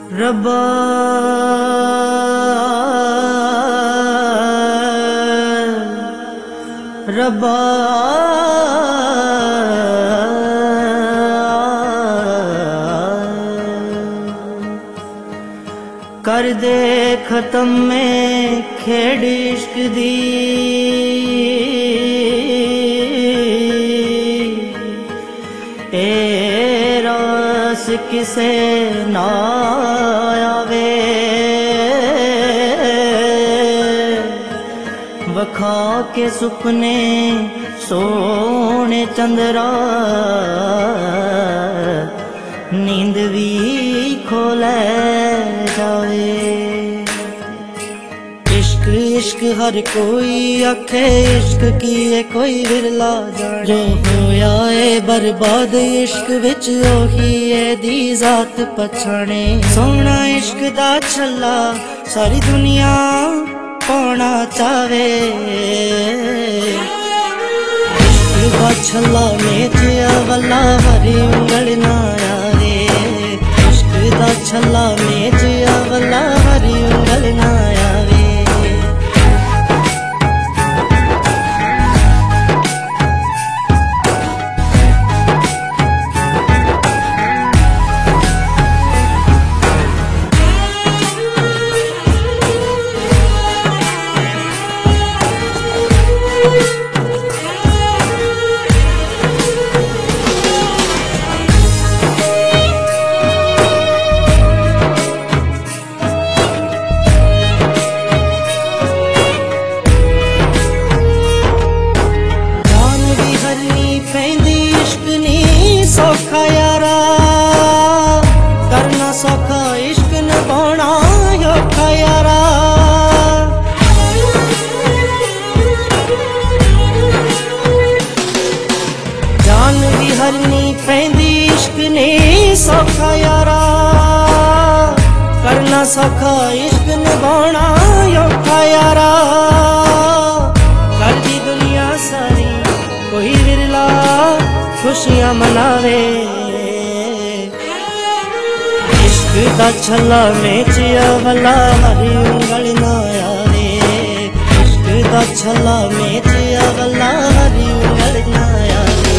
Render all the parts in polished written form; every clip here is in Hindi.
रब्बा रब्बा कर दे खत्म में खेड़ इश्क दी ए रास किसे ना आवे वखा के सुपने सोने चंद्रा नींद भी खोले जावे। इश्क इश्क हर कोई आखे इश्क की है कोई विरला जाने जो होया है बर्बाद इश्क विच ओही है दी जात पछाणे। सोना इश्क दा छल्ला सारी दुनिया पाना चावे इश्क दा छल्ला मेचिया वल्ला हरी उंगल ना आवे इश्क दा छल्ला मेचिया वल्ला हरी उंगल ना आवे। सौखा यारा करना सौखा इश्क निभाना औखा यारा। जान भी हरनी पैंदी इश्क ने सौखा यारा करना सौखा इश्क निभाना औखा यारा। कर दी दुनिया सारी कोई विरला खुशियां मनावे इश्क दा छल्ला मेचिया वल्ला हरी उंगल ना आवे इश्क दा छल्ला मेचिया वल्ला हरी उंगल ना आवे।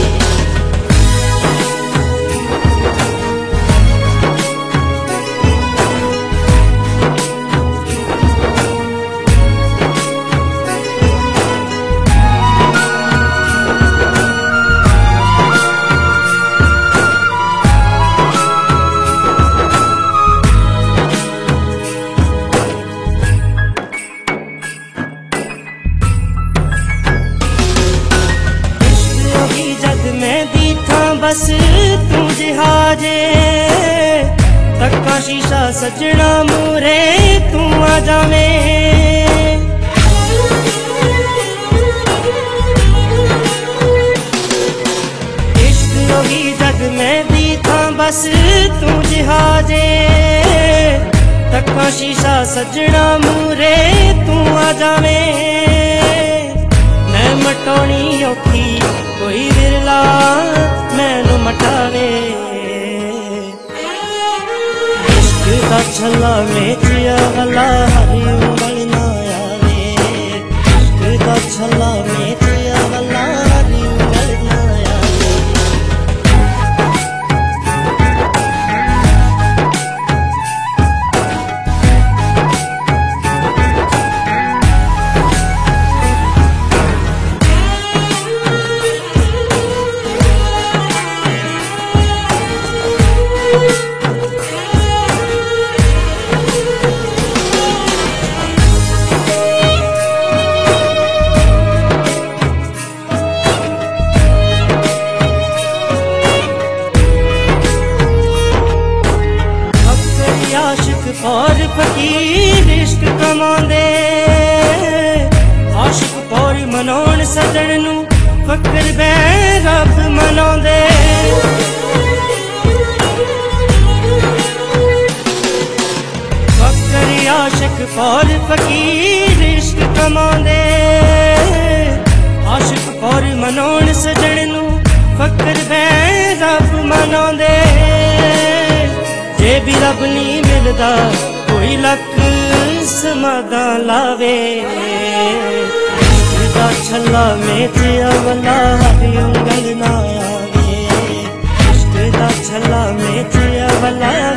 बस तू जहाजे तक्का शीशा सजना मूरे तू आ जावे इश्क योगी जग में दी था बस तू जहाजे तक्का शीशा सजना मूरे तू आ जावे। मैं मटोनी औखी कोई विरला मैनू मटावे इश्क दा छल्ला मेचिया वल्ला हरी उंगल ना आवे इश्क दा छल्ला मेचिया वल्ला हरी उंगल ना आवे। और फकीर इश्क कमांदे आशिक पौर मनोन सजन नू फकर बै रब मनांदे फकर आशिक पौर फकीर इश्क कमांदे आशिक पौर मनोन सजन नू फकर बै रब मनांदे जे भी रब नी मिल मिलदा कोई लक समादा लावे। इश्क दा छल्ला में अवला हरी उंगल ना आवे। इश्क दा छल्ला में अवला